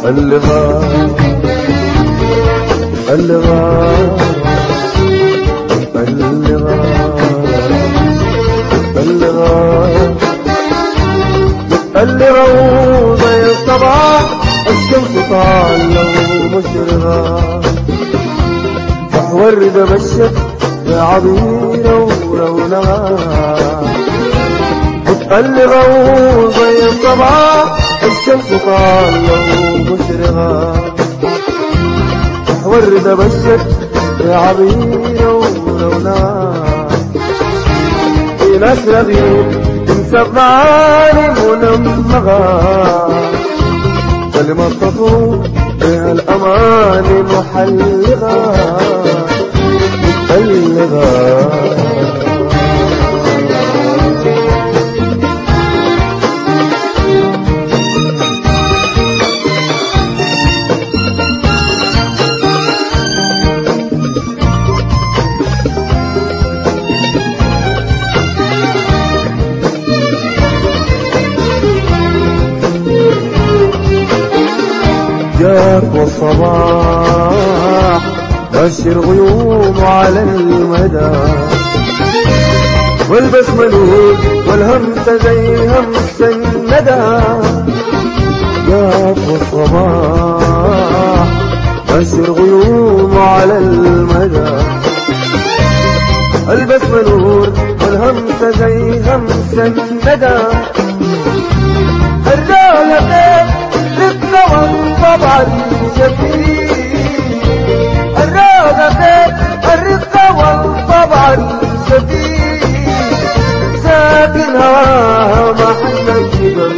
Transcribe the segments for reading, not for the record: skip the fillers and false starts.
اللي غاب اللي غاب اللي غاب اللي غاب اللي روضة يا الصباح الشمس طالة ومشرقة صح وردة بشت يا عبيرة ولونها اللي روضة يا الصباح الشمس طالة ومشرقة صح وردة بشت يا عبيرة ولونها في ناس رغيب تنسب معاني منمغة كلمة تطوب بها الأماني محلغة متبلغة جاك والصباح بشر غيوم على المدى والبس ملول والهمسة زي همس الندى جاك والصباح بشر غيوم على المدى البس ملول والهمسة زي همس الندى الرالة رقة والطبع الشفيف الرقة الرقة والطبع الشفيف ساكن هواها محل الجبل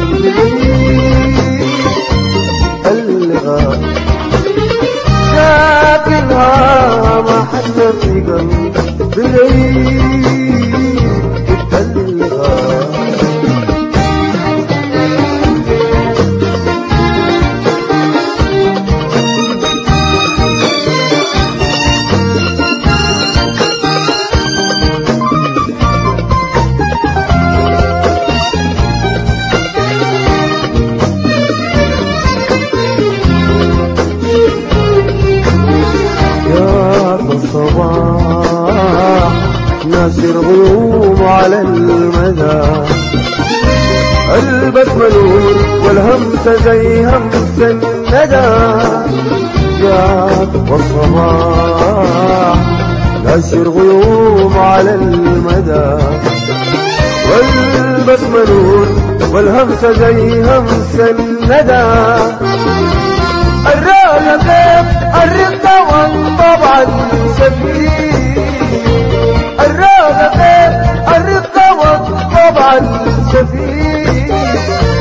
اللي غاب ساكن هواها محل الجبل بالعيد اللي غاب الصباح ناسر غيوم على المدى البس ملول والهمسة زي همس الندى جاك والصباح ناسر غيوم على المدى والبس ملول والهمسة زي همس الندى الرأي كيف الرقة والطبع الشفيف الرأي كيف الرقة والطبع الشفيف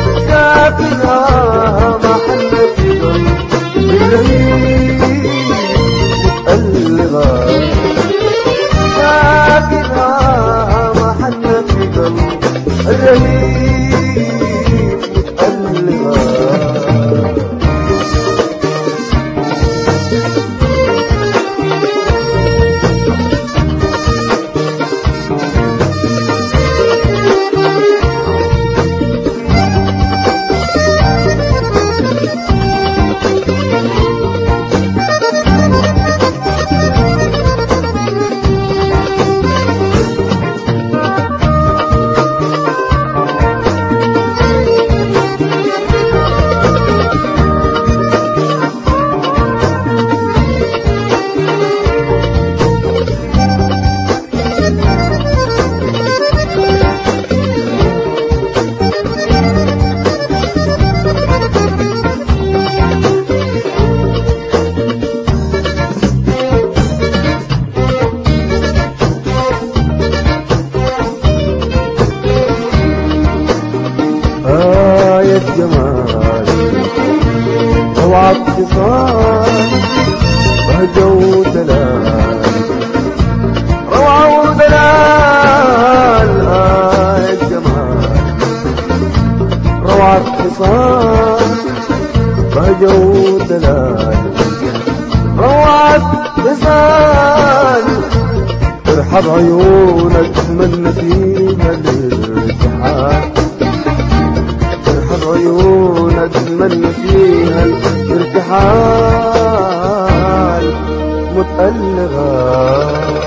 ساكنها محل الجبل بالعيد اللي غاب ساكنها محل الجبل الرهيب اللي غاب جمال روعة اتصال بهجة ودلال روعة ودلال جمال روعة اتصال بهجة ودلال روعة اتصال ترحب عيونك من فيها الارتحال عيونك بتمنى فيها الارتحال متألغة.